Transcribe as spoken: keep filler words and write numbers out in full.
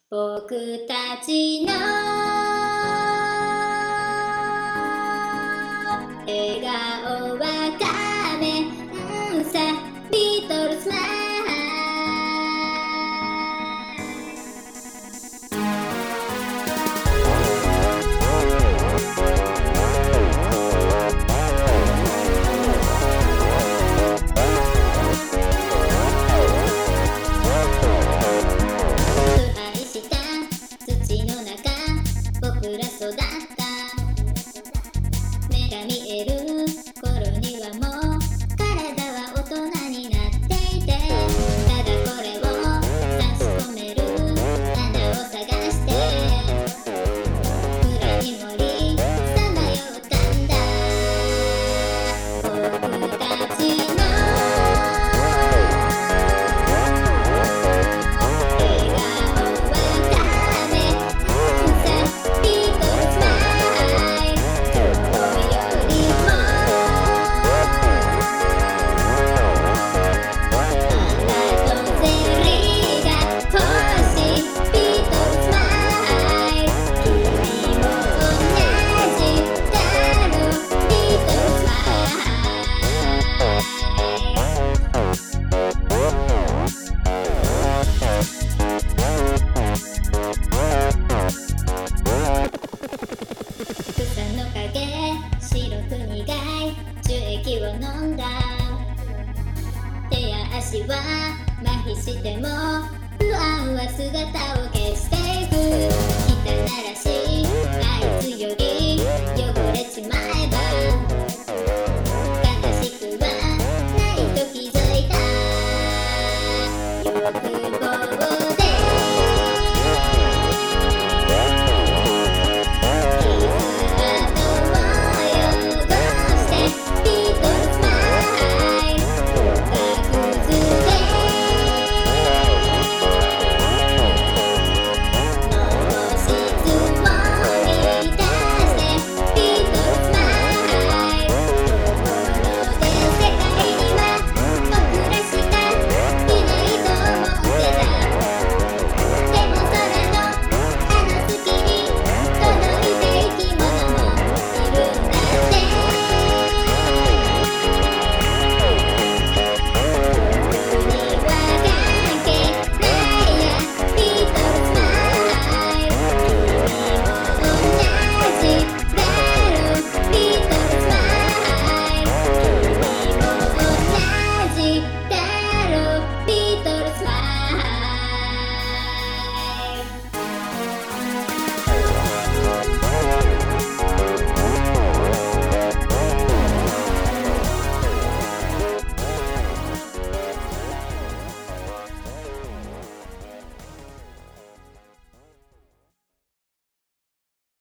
僕たちの笑顔は仮面さ、リトルスマイル。僕ら育った目が見える頃にはもう体は大人になっていて、ただこれを差し込める穴を探して暗い森さまよったんだ。僕たちの笑顔は仮面白く苦い樹液を飲んだ。手や足は麻痺しても不安は姿を消していく。汚らしい